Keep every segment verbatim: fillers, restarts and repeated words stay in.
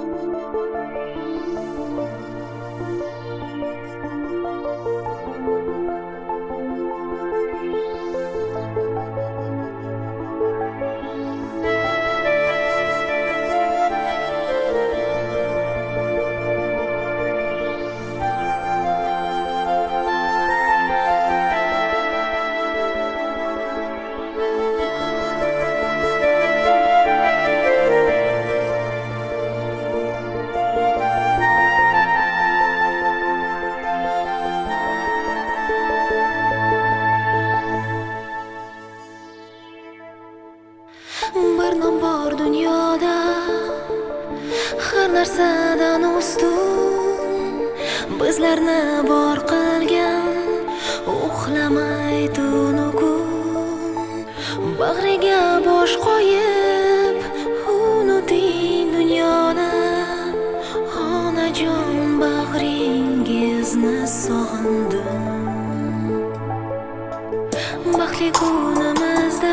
Bir nom bor dunyoda, har narsadan ustun, bizlarni bor qilgan, uxlamay tunu kun. Bag'riga bosh qo'yib, unuting dunyoni, onajon bag'ringizni sog'indim. Baxtli kunimizda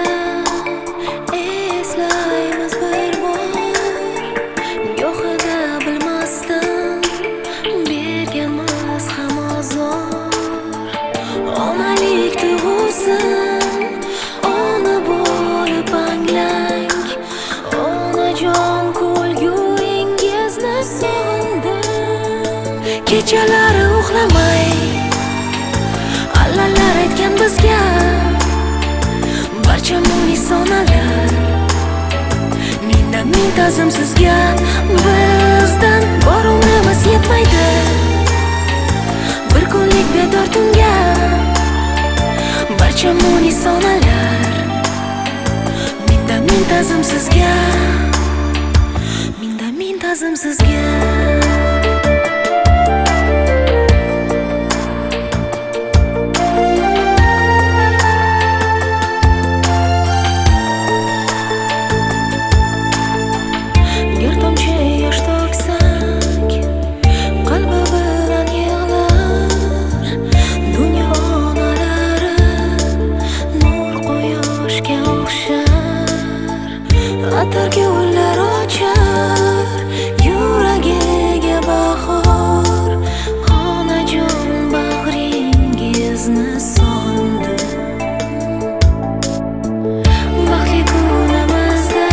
eslaymiz bir bor, yo'qida bilmasdan berganmiz ham ozor. Onalik tuyg'usi, ona bo'lib anglang, onajon kulguingizni sog'indim. Kechalari uxlamay allalar aytgan bizga barcha muni-sonalar, mindan-min ta'zim sizga. Bizdan bor umrimiz yetmaydi bir kunlik bedor tunga. Barcha muni-sonalar, mindan-min ta'zim sizga, mindan-min ta'zim sizga. Atar gullar ochar yuragiga bahor, onajon bag'ringizni sog'indim. Baxtli kunimizda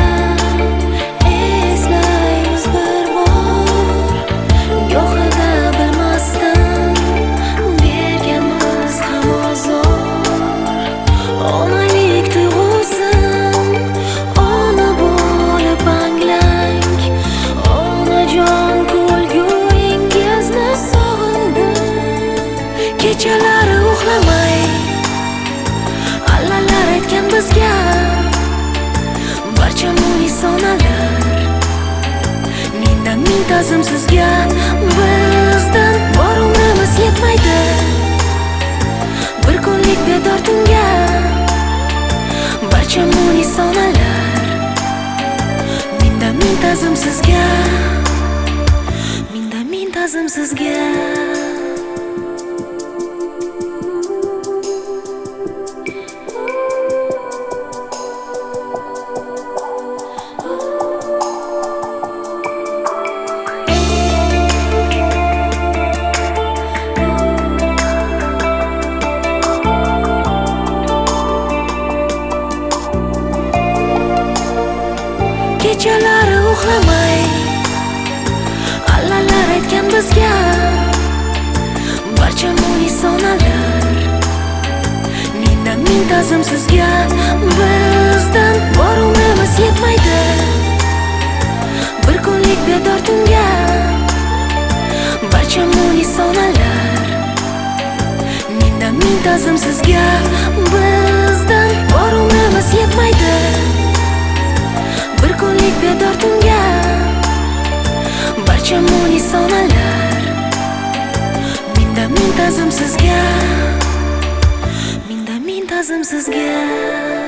eslaymiz bir bor, yo'qida bilmasdan berganmiz ham ozor. Onalik tuyg'usi, kechalari uxlamay allalar aytgan bizga barcha muni-sonalar, mindan-min ta'zim sizga. Bizdan bor umrimiz yetmaydi bir kunlik bedor tunga. Barcha muni-sonalar, mindan-min ta'zim sizga, mindan-min ta'zim sizga. Kechalari uxlamay allalar aytgan bizga barcha muni-sonalar, mindan-min ta'zim sizga. Bizdan bor umrimiz yetmaydi bir kunlik bedor tunga. Barcha muni-sonalar, mindan-min ta'zim sizga. Bizdan bor umrimiz yetmaydi bir kunlik bedor tunga. Barcha muni-sonalar, mindan-min ta'zim sizga, mindan-min ta'zim sizga.